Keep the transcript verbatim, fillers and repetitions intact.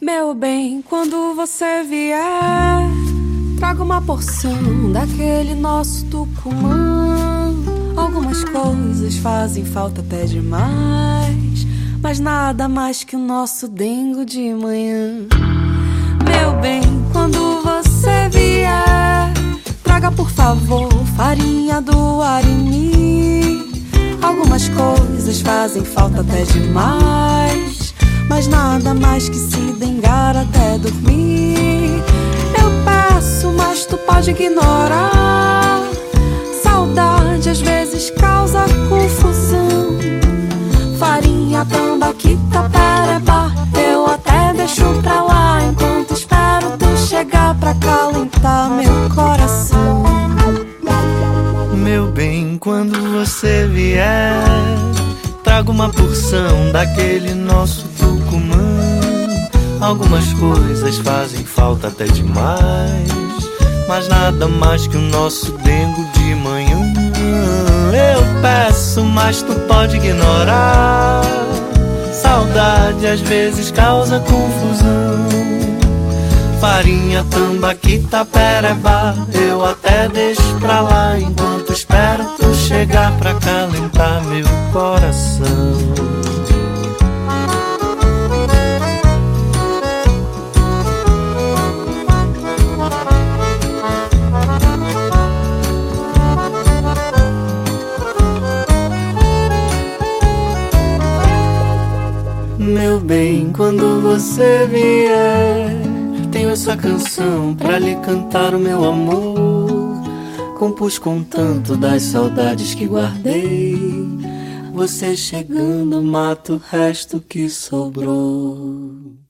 Meu bem, quando você vier, traga uma porção daquele nosso Tucumã. Algumas coisas fazem falta até demais, mas nada mais que o nosso dengo de manhã. Meu bem, quando você vier, traga por favor farinha do Arini. Algumas coisas fazem falta até demais, mas nada mais que se dengar até dormir. Eu peço, mas tu pode ignorar. Saudade às vezes causa confusão. Farinha, tambaqui, tapereba, eu até deixo pra lá, enquanto espero tu chegar pra calentar meu coração. Meu bem, quando você vier, traga uma porção daquele nosso Tucumã. Algumas coisas fazem falta até demais, mas nada mais que o nosso dengo de manhã. Eu peço, mas tu pode ignorar. Saudade às vezes causa confusão. Farinha, tambaqui, tapereba, eu até deixo pra lá, enquanto espero tu chegar pra calentar meu coração. Meu bem, quando você vier, tenho essa canção pra lhe cantar o meu amor. Compus com tanto das saudades que guardei. Você chegando mata o resto que sobrou.